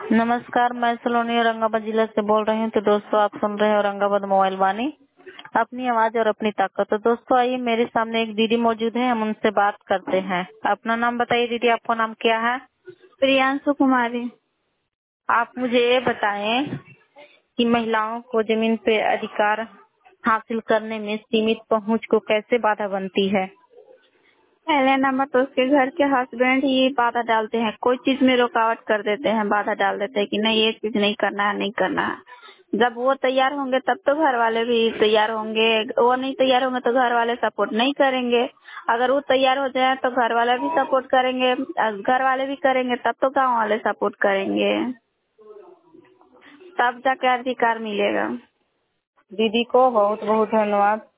नमस्कार, मैं सलोनी औरंगाबाद जिला से बोल रही हूँ। तो दोस्तों, आप सुन रहे हैं औरंगाबाद मोबाइल वाणी, अपनी आवाज और अपनी ताकत। तो दोस्तों, आइए, मेरे सामने एक दीदी मौजूद है, हम उनसे बात करते हैं। अपना नाम बताइए दीदी, आपका नाम क्या है? प्रियांशु कुमारी। आप मुझे ये बताएं कि महिलाओं को जमीन पे अधिकार हासिल करने में सीमित पहुंच को कैसे बाधा बनती है? पहले नंबर तो उसके घर के हस्बैंड ही बाधा डालते हैं, कोई चीज में रुकावट कर देते हैं, बाधा डाल देते हैं कि नहीं ये चीज नहीं करना है, नहीं करना है। जब वो तैयार होंगे तब तो घर वाले भी तैयार होंगे, वो नहीं तैयार होंगे तो घर वाले सपोर्ट नहीं करेंगे। अगर वो तैयार हो जाए तो घर वाले भी सपोर्ट करेंगे, घर वाले भी करेंगे तब तो गाँव वाले सपोर्ट करेंगे, तब जाके अधिकार मिलेगा। दीदी को बहुत बहुत धन्यवाद।